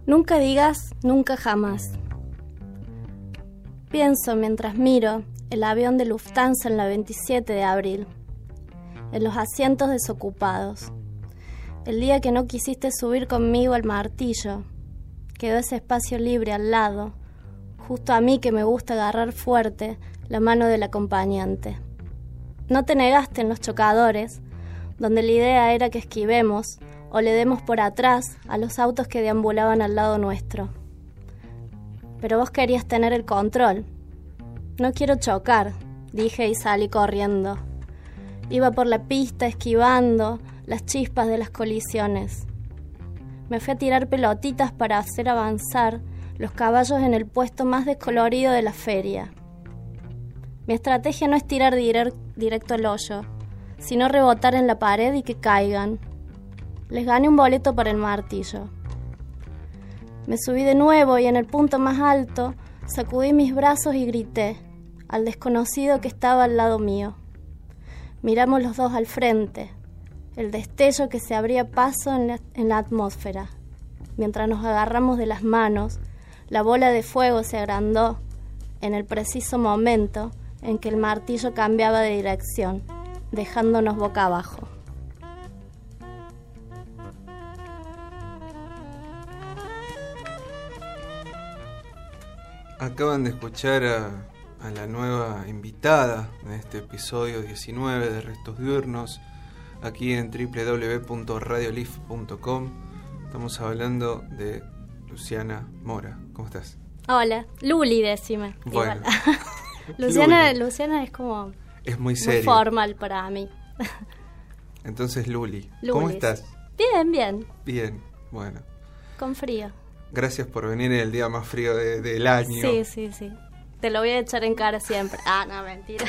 Nunca digas nunca jamás. Pienso mientras miro el avión de Lufthansa en la 27 de abril, en los asientos desocupados. El día que no quisiste subir conmigo al martillo, quedó ese espacio libre al lado, justo a mí que me gusta agarrar fuerte la mano del acompañante. No te negaste en los chocadores, donde la idea era que esquivemos o le demos por atrás a los autos que deambulaban al lado nuestro. Pero vos querías tener el control. No quiero chocar, dije y salí corriendo. Iba por la pista esquivando las chispas de las colisiones. Me fui a tirar pelotitas para hacer avanzar los caballos en el puesto más descolorido de la feria. Mi estrategia no es tirar directo al hoyo, sino rebotar en la pared y que caigan. Les gané un boleto para el martillo. Me subí de nuevo y en el punto más alto sacudí mis brazos y grité al desconocido que estaba al lado mío. Miramos los dos al frente, el destello que se abría paso en la atmósfera. Mientras nos agarramos de las manos, la bola de fuego se agrandó en el preciso momento en que el martillo cambiaba de dirección, dejándonos boca abajo. Acaban de escuchar a la nueva invitada de este episodio 19 de Restos Diurnos, aquí en www.radiolif.com. Estamos hablando de Luciana Mora. ¿Cómo estás? Hola, Luli, decime. Bueno. Luciana es como... Es muy serio. Muy formal para mí. Entonces, Luli, ¿cómo estás? Bien, bien. Bien, bueno. Con frío. Gracias por venir en el día más frío del año. Sí. Te lo voy a echar en cara siempre. Ah, no, mentira.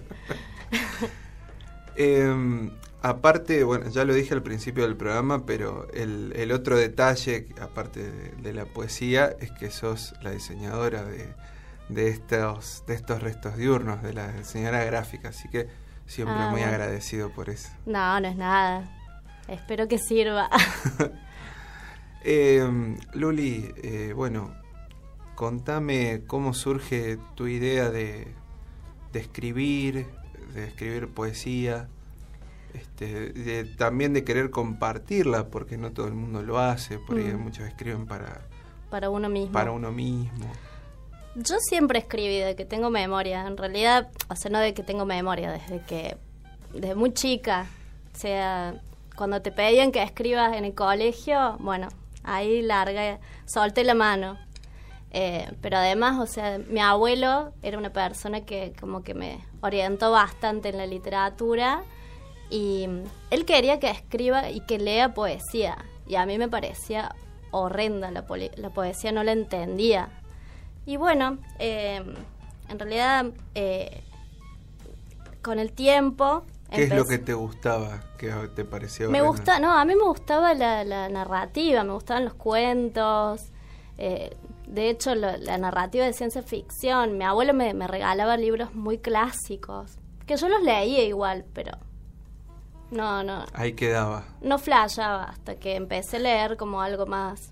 Aparte, bueno, ya lo dije al principio del programa, pero el otro detalle, aparte de la poesía, es que sos la diseñadora de estos restos diurnos, de la diseñadora gráfica, así que siempre muy agradecido por eso. No es nada. Espero que sirva. Luli, bueno, contame cómo surge tu idea de escribir poesía, también de querer compartirla, porque no todo el mundo lo hace, porque muchos escriben para uno mismo. Yo siempre escribí de que tengo memoria, en realidad, o sea, no de que tengo memoria, desde muy chica, o sea, cuando te pedían que escribas en el colegio, bueno, ahí solté la mano. Pero además, o sea, mi abuelo era una persona que como que me orientó bastante en la literatura y él quería que escriba y que lea poesía, y a mí me parecía horrenda la poesía, no la entendía. Y bueno, en realidad, con el tiempo... ¿Qué es lo que te gustaba, que te parecía horrenda? A mí me gustaba la narrativa, me gustaban los cuentos. De hecho, la narrativa de ciencia ficción. Mi abuelo me regalaba libros muy clásicos, que yo los leía igual, pero no. Ahí quedaba. No flashaba hasta que empecé a leer como algo más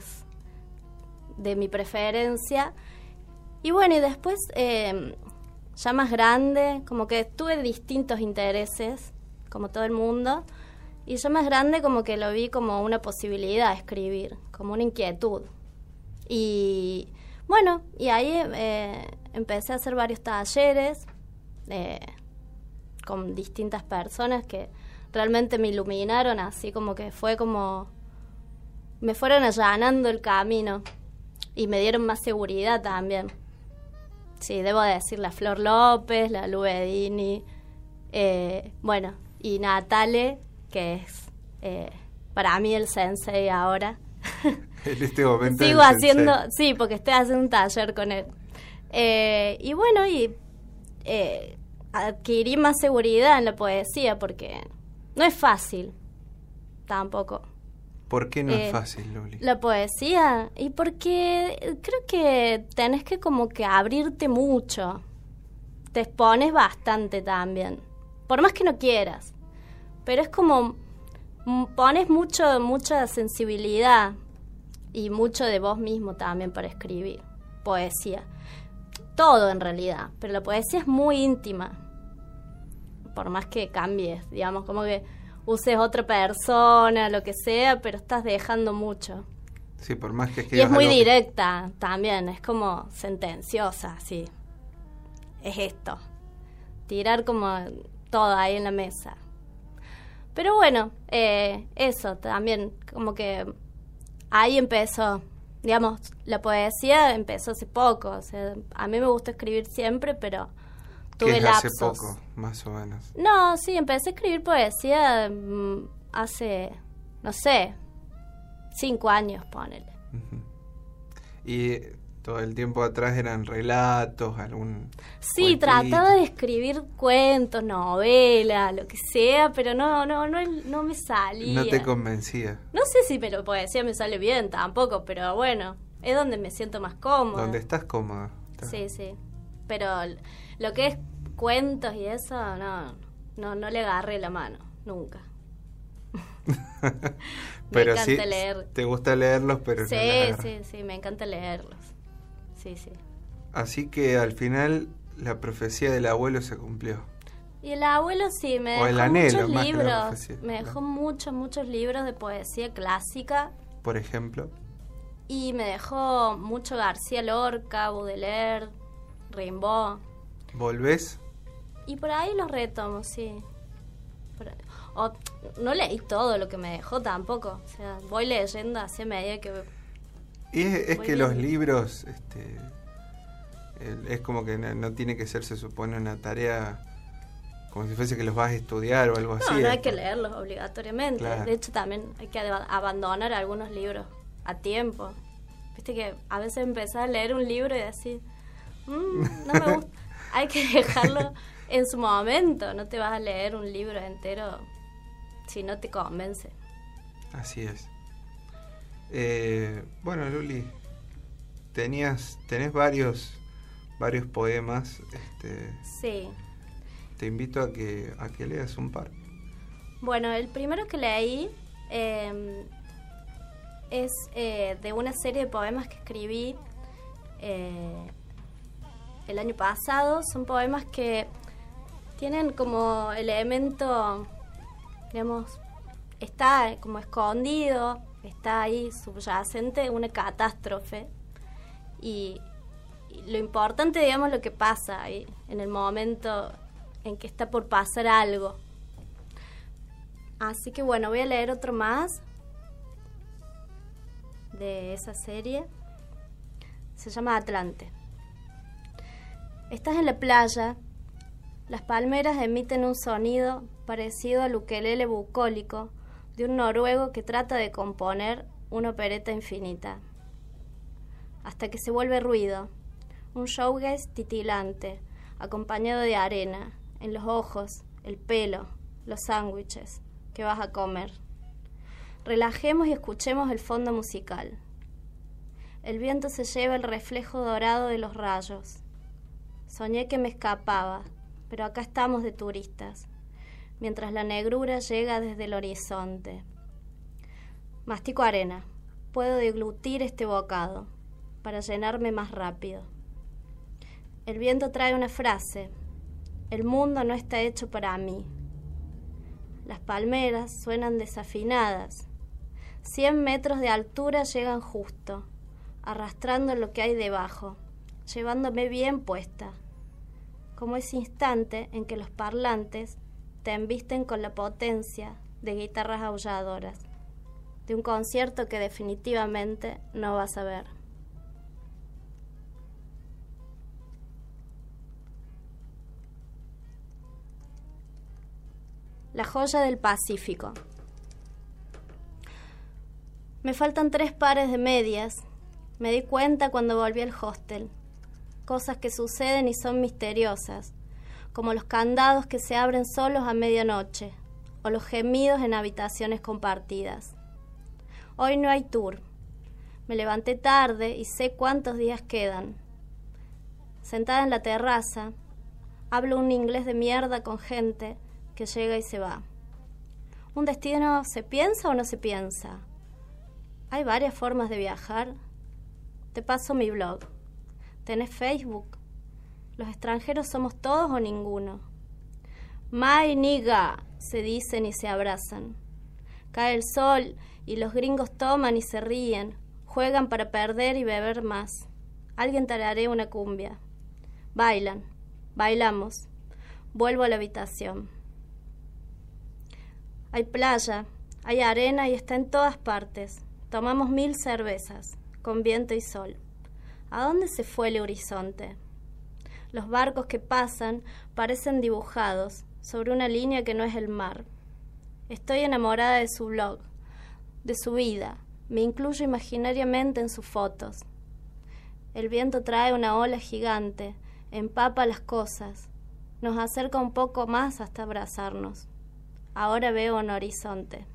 de mi preferencia. Y bueno, y después, ya más grande, como que tuve distintos intereses, como todo el mundo, y ya más grande como que lo vi como una posibilidad de escribir, como una inquietud. Y bueno, y ahí empecé a hacer varios talleres con distintas personas que realmente me iluminaron, así como que fue como... me fueron allanando el camino y me dieron más seguridad también. Sí, debo decir, la Flor López, la Lu Bedini, bueno, y Natale, que es para mí el sensei ahora. En este momento sigo haciendo, sí, porque estoy haciendo un taller con él. Y bueno, adquirí más seguridad en la poesía, porque no es fácil tampoco. ¿Por qué no es fácil, Luli? La poesía, y porque creo que tenés que como que abrirte mucho, te expones bastante también, por más que no quieras, pero es como pones mucha sensibilidad, y mucho de vos mismo también para escribir poesía. Todo en realidad, pero la poesía es muy íntima, por más que cambies, digamos, como que uses otra persona, lo que sea, pero estás dejando mucho. Sí, por más que Y es muy directa también, es como sentenciosa, sí. Es esto, tirar como todo ahí en la mesa. Pero bueno, eso también, como que ahí empezó, digamos, la poesía empezó hace poco. O sea, a mí me gusta escribir siempre, pero tuve lapsos. ¿Hace poco, más o menos? No, sí, empecé a escribir poesía hace, no sé, 5 años, ponele. Uh-huh. Y todo el tiempo atrás eran relatos, algún... Sí, cuentito. trataba de escribir cuentos, novelas, lo que sea, pero no me salía. No te convencía. No sé si poesía me sale bien tampoco, pero bueno, es donde me siento más cómoda. Donde estás cómoda. Sí, sí. Pero lo que es cuentos y eso, no le agarré la mano, nunca. Pero me encanta leer. Te gusta leerlos, pero sí, no sí, me encanta leerlos. Sí, sí. Así que al final la profecía del abuelo se cumplió. Y el abuelo sí, me o dejó el anhelo, muchos más libros. Que la profecía, me dejó muchos libros de poesía clásica. Por ejemplo. Y me dejó mucho García Lorca, Baudelaire, Rimbaud. ¿Volvés? Y por ahí los retomo, sí. No leí todo lo que me dejó tampoco. O sea, voy leyendo así a medida que... Y es que viendo. los libros, es como que no tiene que ser, se supone, una tarea como si fuese que los vas a estudiar o algo así. No hay que leerlos obligatoriamente. Claro. De hecho, también hay que abandonar algunos libros a tiempo. Viste que a veces empezás a leer un libro y decís, no me gusta. Hay que dejarlo en su momento. No te vas a leer un libro entero si no te convence. Así es. Bueno, Luli, tenés varios poemas. Sí. Te invito a que leas un par. Bueno, el primero que leí es de una serie de poemas que escribí el año pasado. Son poemas que tienen como elemento, digamos, está como escondido, está ahí subyacente una catástrofe y lo importante, digamos, lo que pasa ahí en el momento en que está por pasar algo. Así que bueno, voy a leer otro más de esa serie. Se llama Atlante. Estás en la playa. Las palmeras emiten un sonido parecido al ukelele bucólico de un noruego que trata de componer una opereta infinita. Hasta que se vuelve ruido, un shoegaze titilante, acompañado de arena, en los ojos, el pelo, los sándwiches que vas a comer. Relajemos y escuchemos el fondo musical. El viento se lleva el reflejo dorado de los rayos. Soñé que me escapaba, pero acá estamos de turistas, mientras la negrura llega desde el horizonte. Mastico arena. Puedo deglutir este bocado para llenarme más rápido. El viento trae una frase. El mundo no está hecho para mí. Las palmeras suenan desafinadas. 100 metros de altura llegan justo, arrastrando lo que hay debajo, llevándome bien puesta, como ese instante en que los parlantes te embisten con la potencia de guitarras aulladoras, de un concierto que definitivamente no vas a ver. La joya del Pacífico. Me faltan 3 pares de medias. Me di cuenta cuando volví al hostel. Cosas que suceden y son misteriosas, como los candados que se abren solos a medianoche, o los gemidos en habitaciones compartidas. Hoy no hay tour. Me levanté tarde y sé cuántos días quedan. Sentada en la terraza, hablo un inglés de mierda con gente que llega y se va. ¿Un destino se piensa o no se piensa? Hay varias formas de viajar. Te paso mi blog. ¿Tenés Facebook? ¿Los extranjeros somos todos o ninguno? My nigga, se dicen y se abrazan. Cae el sol y los gringos toman y se ríen, juegan para perder y beber más. Alguien tararea una cumbia. Bailan, bailamos. Vuelvo a la habitación. Hay playa, hay arena y está en todas partes. Tomamos 1000 cervezas, con viento y sol. ¿A dónde se fue el horizonte? Los barcos que pasan parecen dibujados sobre una línea que no es el mar. Estoy enamorada de su blog, de su vida. Me incluyo imaginariamente en sus fotos. El viento trae una ola gigante, empapa las cosas, nos acerca un poco más hasta abrazarnos. Ahora veo un horizonte.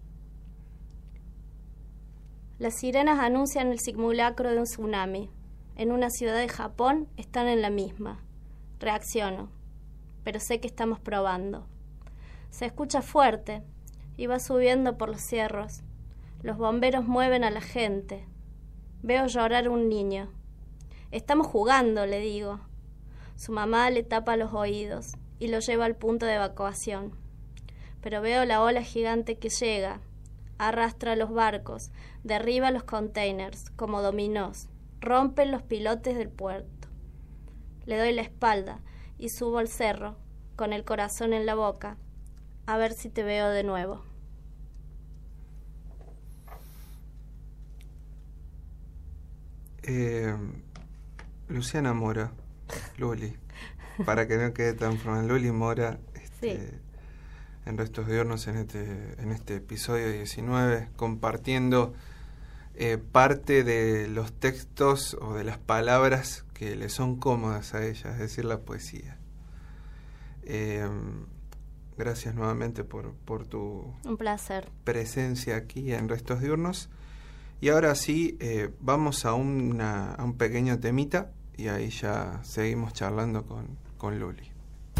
Las sirenas anuncian el simulacro de un tsunami. En una ciudad de Japón están en la misma. Reacciono, pero sé que estamos probando. Se escucha fuerte y va subiendo por los cerros. Los bomberos mueven a la gente. Veo llorar a un niño. Estamos jugando, le digo. Su mamá le tapa los oídos y lo lleva al punto de evacuación. Pero veo la ola gigante que llega, arrastra los barcos, derriba los containers como dominós, rompe los pilotes del puerto. Le doy la espalda y subo al cerro, con el corazón en la boca, a ver si te veo de nuevo. Luciana Mora, Luli, para que no quede tan formal, Luli Mora, Sí. En Restos Diurnos, en este episodio 19, compartiendo parte de los textos o de las palabras que le son cómodas a ella, es decir, la poesía. Gracias nuevamente por tu Un placer. presencia aquí en Restos Diurnos. Y ahora sí, vamos a un pequeño temita y ahí ya seguimos charlando con Luli.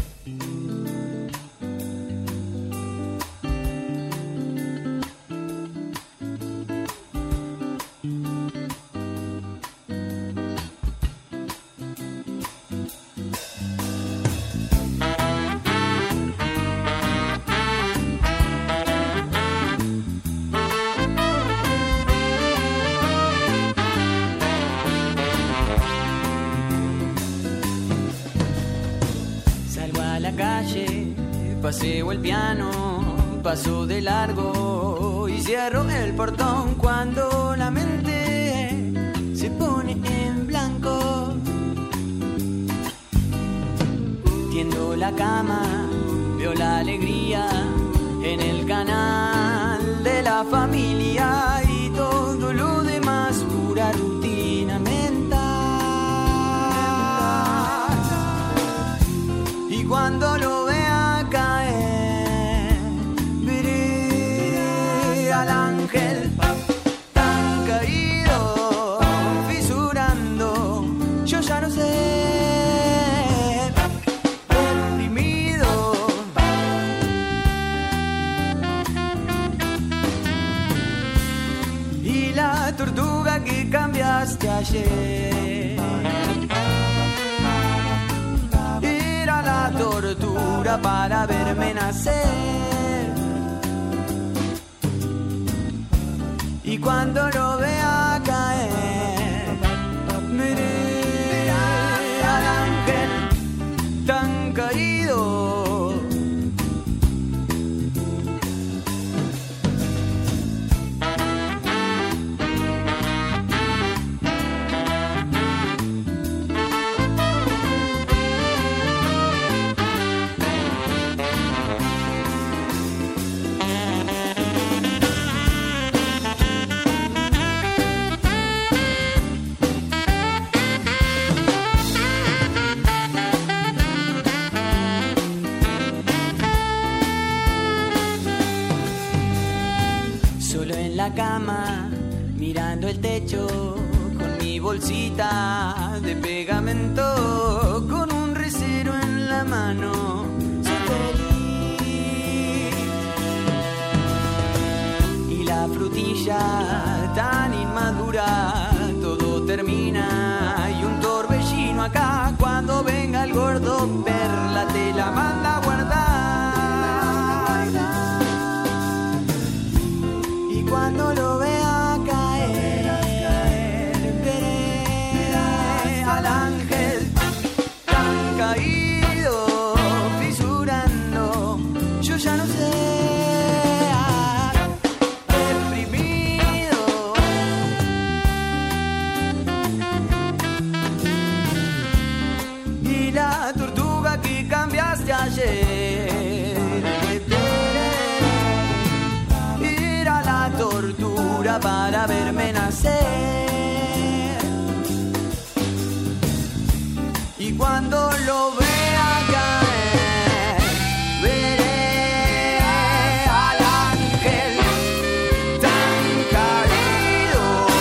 Paseo el piano, paso de largo y cierro el portón cuando la mente se pone en blanco. Tiendo la cama, veo la alegría en el canal de la familia y todo lo demás pura rutina mental. Y cuando lo vea caer, veré al ángel tan caído, fisurando, yo ya no sé, deprimido. Y la tortuga que cambiaste ayer era la tortura para verme nacer. Y cuando lo vea caer, miré al ángel tan caído. Cama, mirando el techo, con mi bolsita de pegamento, con un recero en la mano, soy feliz. Y la fruta frutilla tan inmadura, todo termina y un torbellino acá. Cuando venga el gordo Perla te la manda a guardar. Y cuando lo vea caer, veré al ángel tan caído, fisurando, yo ya no sé. Ayer ir a la tortura para verme nacer, y cuando lo vea caer veré al ángel tan caído.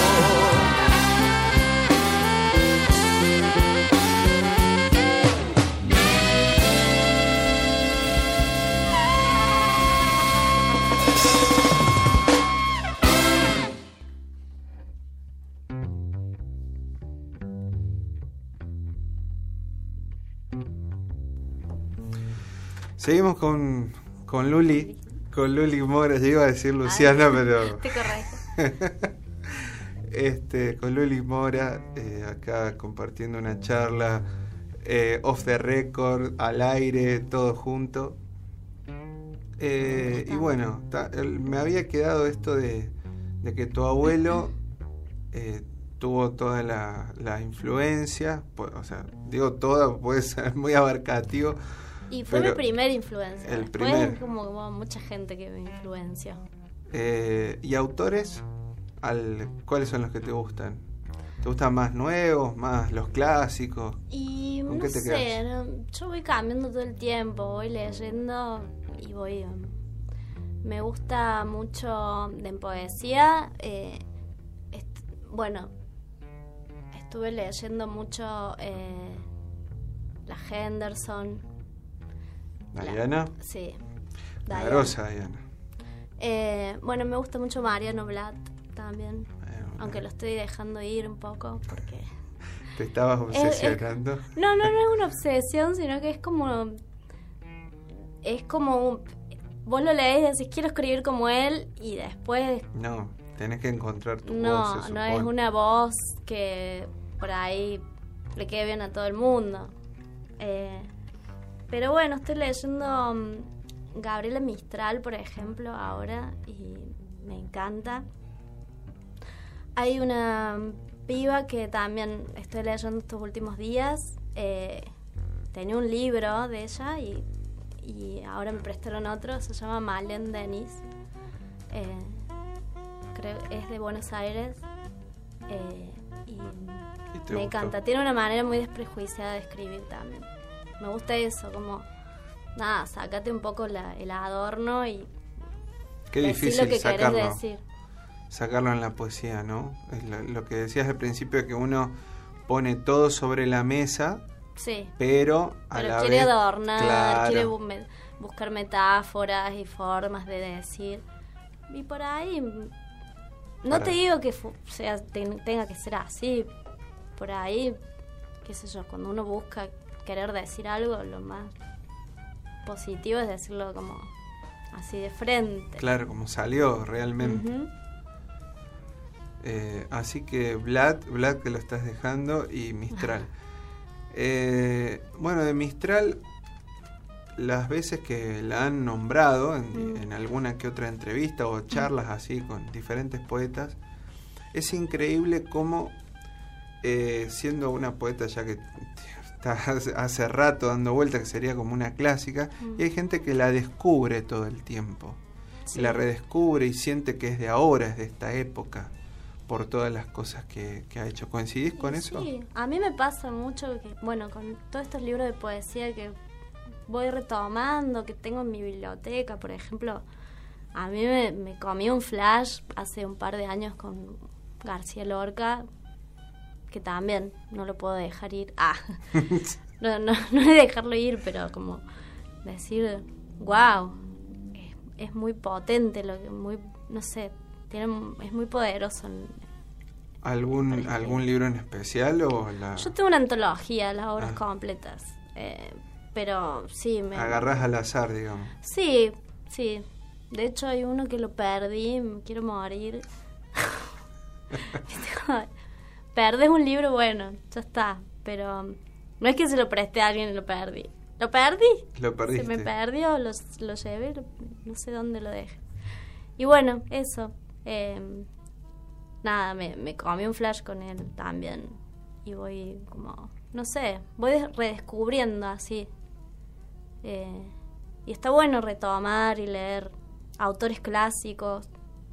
Seguimos con Luli Mora. Yo iba a decir Luciana, pero... Te correcto. Con Luli Mora, acá compartiendo una charla off the record, al aire, todo junto. Y bueno, me había quedado esto de que tu abuelo tuvo toda la influencia, o sea, digo toda, puede ser muy abarcativo. Y fue mi primera influencia. El Después primer. como mucha gente que me influenció. ¿Y autores? ¿Cuáles son los que te gustan? ¿Te gustan más nuevos, más los clásicos? Y ¿Con no qué te sé, quedas? yo voy cambiando todo el tiempo, voy leyendo y voy... me gusta mucho de poesía. Bueno, estuve leyendo mucho la Henderson. ¿Diana? Sí. La grosa Diana. Bueno, me gusta mucho Mariano Blatt también. Aunque lo estoy dejando ir un poco porque... ¿Te estabas obsesionando? No es una obsesión, sino que es como... vos lo lees y decís, quiero escribir como él, y después... No, tenés que encontrar tu voz, se No supone. es una voz que por ahí le quede bien a todo el mundo. Pero bueno, estoy leyendo Gabriela Mistral, por ejemplo, ahora, y me encanta. Hay una piba que también estoy leyendo estos últimos días. Tenía un libro de ella y ahora me prestaron otro. Se llama Malén Denis. Creo que es de Buenos Aires. Y me encanta. Tiene una manera muy desprejuiciada de escribir también. Me gusta eso, como... Nada, sácate un poco el adorno y... Qué decir difícil lo que sacarlo. querés decir. Sacarlo en la poesía, ¿no? Es lo que decías al principio, que uno pone todo sobre la mesa, sí, pero a la quiere vez... adornar, claro. quiere buscar metáforas y formas de decir. Y por ahí... No te digo que tenga que ser así. Por ahí, qué sé yo, cuando uno busca querer decir algo, lo más positivo es decirlo como así de frente. Claro, como salió realmente. Uh-huh. Así que Vlad que lo estás dejando, y Mistral. Bueno, de Mistral, las veces que la han nombrado en alguna que otra entrevista o charlas así con diferentes poetas, es increíble cómo, siendo una poeta ya que está hace rato dando vuelta, que sería como una clásica, y hay gente que la descubre todo el tiempo, sí. Y la redescubre y siente que es de ahora, es de esta época, por todas las cosas que ha hecho. ¿Coincidís con eso? Sí, a mí me pasa mucho que, bueno, con todos estos libros de poesía que voy retomando, que tengo en mi biblioteca, por ejemplo, a mí me comí un flash hace un par de años con García Lorca, que también no lo puedo dejar ir. No es dejarlo ir, pero como decir, wow, es muy potente, no sé, es muy poderoso. ¿Algún libro en especial o Yo tengo una antología, las obras completas, pero sí me agarrás al azar, digamos. Sí. De hecho hay uno que lo perdí, me quiero morir. Perdés un libro, bueno, ya está, pero no es que se lo presté a alguien y lo perdí. ¿Lo perdí? Lo perdiste. Se me perdió, lo llevé, no sé dónde lo dejé. Y bueno, eso. Nada, me comí un flash con él también. Y voy como, no sé, voy redescubriendo así. Y está bueno retomar y leer autores clásicos.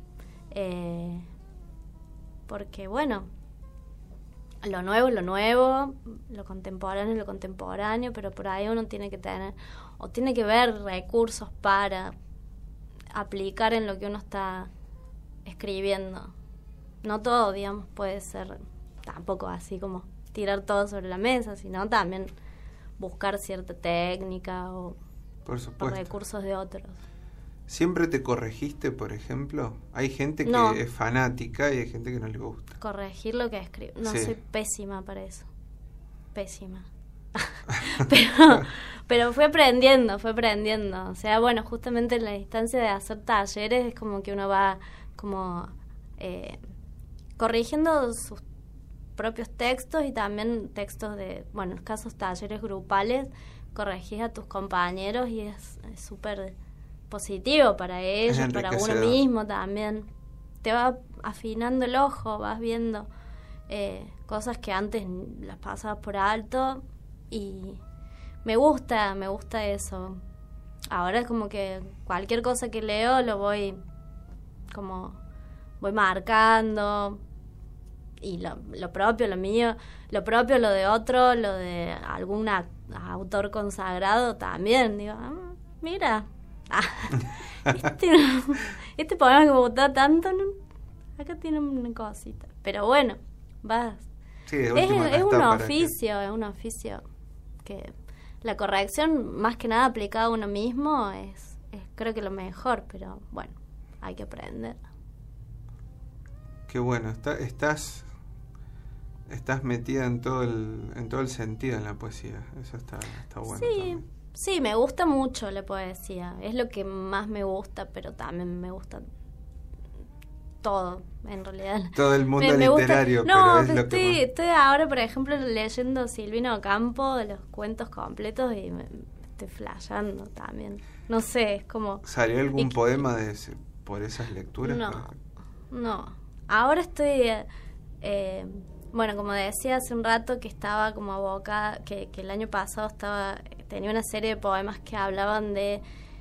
Porque bueno, lo nuevo es lo nuevo, lo contemporáneo es lo contemporáneo, pero por ahí uno tiene que tener, o tiene que ver recursos para aplicar en lo que uno está escribiendo. No todo, digamos, puede ser tampoco así como tirar todo sobre la mesa, sino también buscar cierta técnica o recursos de otros. ¿Siempre te corregiste, por ejemplo? Hay gente que es fanática y hay gente que no le gusta. Corregir lo que escribo. No, sí. Soy pésima para eso. Pésima. pero fue aprendiendo. O sea, bueno, justamente en la instancia de hacer talleres es como que uno va como corrigiendo sus propios textos y también textos de, bueno, en casos talleres grupales, corregís a tus compañeros y es súper positivo para ellos, para uno mismo también. Te va afinando el ojo, vas viendo cosas que antes las pasabas por alto y me gusta eso. Ahora es como que cualquier cosa que leo lo voy marcando y lo propio, lo mío, lo propio, lo de otro, lo de algún autor consagrado también. Digo, mira, este poema que me gustó tanto, acá tiene una cosita. Pero bueno, vas. Sí, es un oficio que la corrección, más que nada aplicada a uno mismo, es creo que lo mejor, pero bueno, hay que aprender. Qué bueno, estás metida en todo el sentido en la poesía. Eso está bueno. Sí. También. Sí, me gusta mucho la poesía, es lo que más me gusta, pero también me gusta todo, en realidad. Todo el mundo literario, gusta, pero es lo que más... estoy ahora, por ejemplo, leyendo Silvino Ocampo, de los cuentos completos, y me estoy flasheando también. No sé, es como... ¿Salió algún poema por esas lecturas? No. Ahora estoy... bueno, como decía hace un rato, que estaba como abocada, que el año pasado tenía una serie de poemas que hablaban de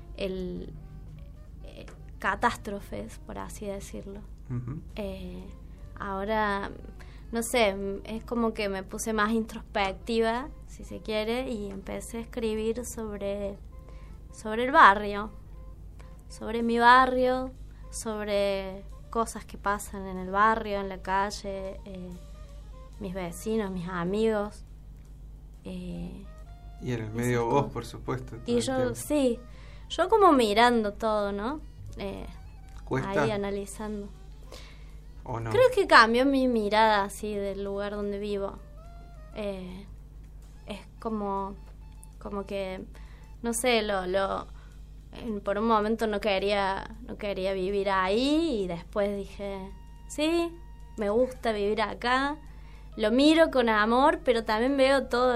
catástrofes, por así decirlo. Uh-huh. Ahora, no sé, es como que me puse más introspectiva, si se quiere, y empecé a escribir sobre el barrio, sobre mi barrio, sobre cosas que pasan en el barrio, en la calle, mis vecinos, mis amigos. Y en el medio vos, por supuesto. Y yo como mirando todo, ¿no? ¿Cuesta? Ahí analizando. ¿O no? Creo que cambió mi mirada así del lugar donde vivo. Es como que, no sé, por un momento no quería vivir ahí y después dije, sí, me gusta vivir acá. Lo miro con amor, pero también veo todas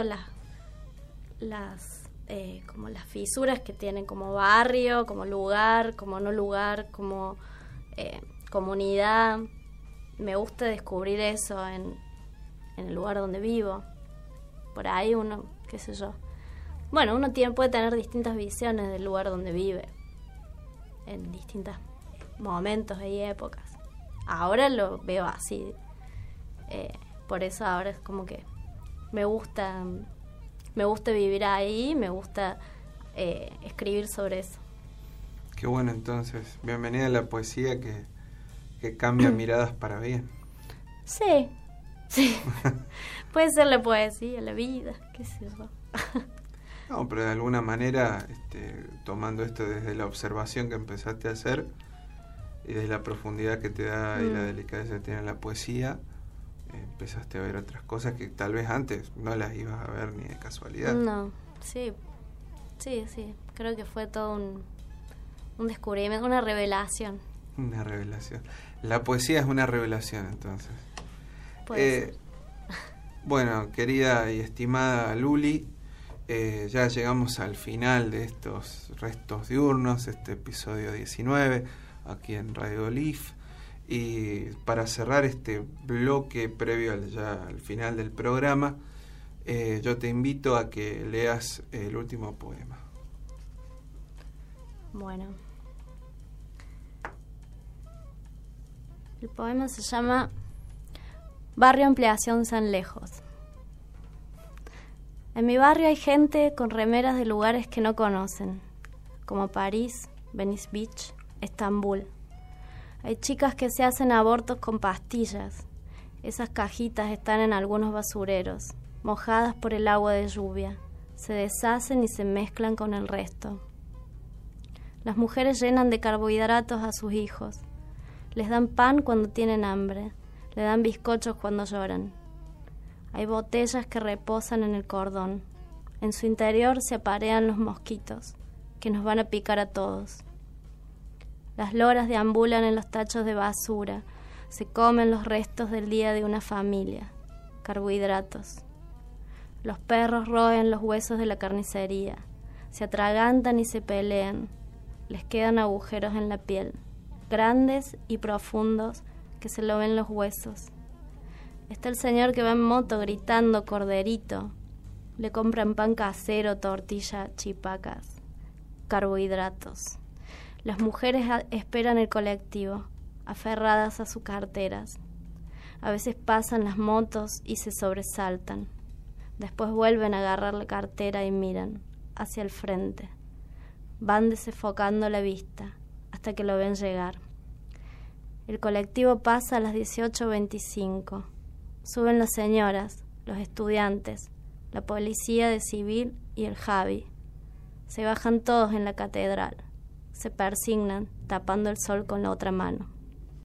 como las fisuras que tienen como barrio, como lugar, como no lugar, como comunidad. Me gusta descubrir eso en el lugar donde vivo. Por ahí uno, qué sé yo. Bueno, uno puede tener distintas visiones del lugar donde vive en distintos momentos y épocas. Ahora lo veo así. Por eso ahora es como que me gusta vivir ahí, me gusta escribir sobre eso. Qué bueno, entonces. Bienvenida a la poesía que cambia miradas para bien. Sí. Puede ser la poesía, la vida, qué sé yo. No, pero de alguna manera, tomando esto desde la observación que empezaste a hacer, y de la profundidad que te da y la delicadeza que tiene la poesía, empezaste a ver otras cosas que tal vez antes no las ibas a ver ni de casualidad. No, sí, creo que fue todo un descubrimiento, una revelación. Una revelación. La poesía es una revelación, entonces. Puede ser. Bueno, querida y estimada Luli, ya llegamos al final de estos restos diurnos, este episodio 19, aquí en Radio Leaf. Y para cerrar este bloque previo al final del programa, yo te invito a que leas el último poema. Bueno, el poema se llama Barrio Ampliación San Lejos. En mi barrio hay gente con remeras de lugares que no conocen, como París, Venice Beach, Estambul. Hay chicas que se hacen abortos con pastillas. Esas cajitas están en algunos basureros, mojadas por el agua de lluvia. Se deshacen y se mezclan con el resto. Las mujeres llenan de carbohidratos a sus hijos. Les dan pan cuando tienen hambre. Le dan bizcochos cuando lloran. Hay botellas que reposan en el cordón. En su interior se aparean los mosquitos, que nos van a picar a todos. Las loras deambulan en los tachos de basura, se comen los restos del día de una familia, carbohidratos. Los perros roen los huesos de la carnicería, se atragantan y se pelean, les quedan agujeros en la piel, grandes y profundos que se lo ven los huesos. Está el señor que va en moto gritando corderito, le compran pan casero, tortilla, chipacas, carbohidratos. Las mujeres esperan el colectivo, aferradas a sus carteras. A veces pasan las motos y se sobresaltan. Después vuelven a agarrar la cartera y miran hacia el frente. Van desfocando la vista hasta que lo ven llegar. El colectivo pasa a las 18:25. Suben las señoras, los estudiantes, la policía de civil y el Javi. Se bajan todos en la catedral. Se persignan, tapando el sol con la otra mano.